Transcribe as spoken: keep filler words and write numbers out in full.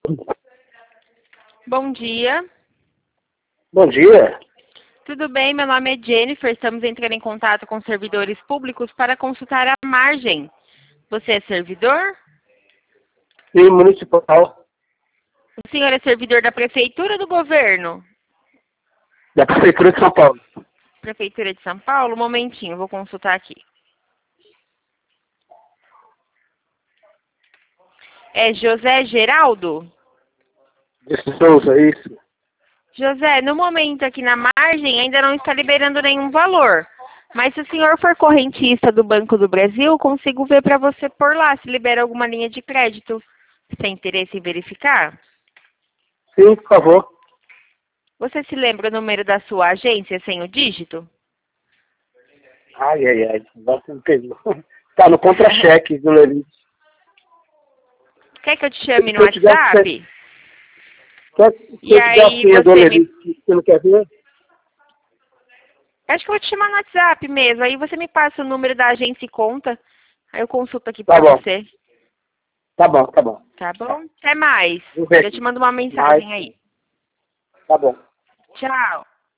Bom dia. Bom dia. Tudo bem? Meu nome é Jennifer. Estamos entrando em contato com servidores públicos para consultar a margem. Você é servidor? Sim, municipal. O senhor é servidor da prefeitura ou do governo? Da Prefeitura de São Paulo. Prefeitura de São Paulo? Um momentinho, vou consultar aqui. É José Geraldo? De Souza, isso. José, no momento aqui na margem ainda não está liberando nenhum valor. Mas se o senhor for correntista do Banco do Brasil, consigo ver para você por lá se libera alguma linha de crédito. Você tem interesse em verificar? Sim, por favor. Você se lembra o número da sua agência sem o dígito? Ai, ai, ai. Você me pegou. Tá no contra-cheque do Lerite. Quer que eu te chame no Se eu tiver a senha- WhatsApp? Quer- Se E eu tiver a aí senha do você me... Lerite que você não quer ver? Acho que eu vou te chamar no WhatsApp mesmo. Aí você me passa o número da agência e conta. Aí eu consulto aqui Tá pra bom. você. Tá bom, tá bom. Tá bom? Até mais. Vou ver Eu aqui. te mando uma Mais. mensagem aí. Tá bom. Tchau.